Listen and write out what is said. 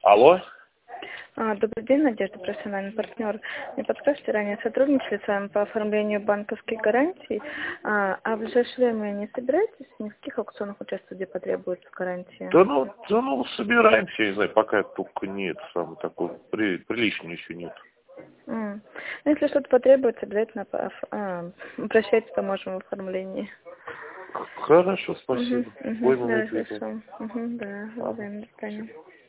Алло? Добрый день, Надежда, профессиональный партнер. Не подскажете, ранее сотрудничали с вами по оформлению банковских гарантий, а в ближайшее время не собираетесь ни в каких аукционах участвовать, где потребуется гарантия? Да ну, собираемся, я не знаю, пока только нет, самый такой, приличный еще нет. Ну, если что-то потребуется, обязательно обращайтесь, поможем в оформлении. Хорошо, спасибо. Да, Пойму, хорошо. Да, до свидания.